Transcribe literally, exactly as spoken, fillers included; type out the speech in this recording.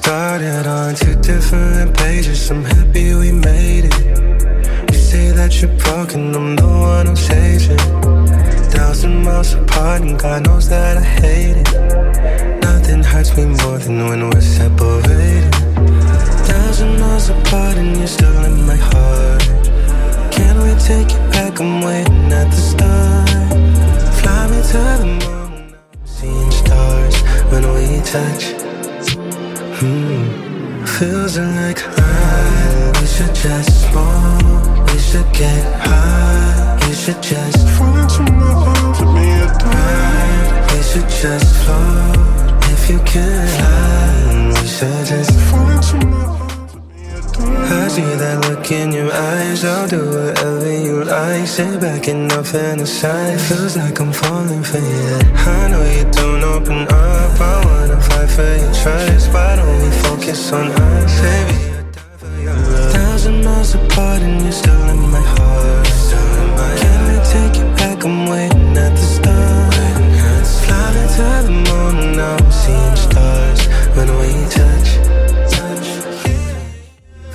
started on two different pages. I'm happy we made it. You say that you're broken, I'm the one who saves you. Thousand miles apart and God knows that I hate it. Nothing hurts me more than when we're separated. Thousand miles apart and you're still in my heart. Can we take it back? I'm waiting at the start. Fly me to the moon, I'm seeing stars when we touch. Hmm, feels like I, we should just smoke, we should get high. You should just fall into my arms, let me adore. We should just float, if you can fly. We should just fall into my arms, let me adore. I see that look in your eyes, I'll do whatever you like. Sit back and I'll fantasize, feels like I'm falling for you. I know you don't open up,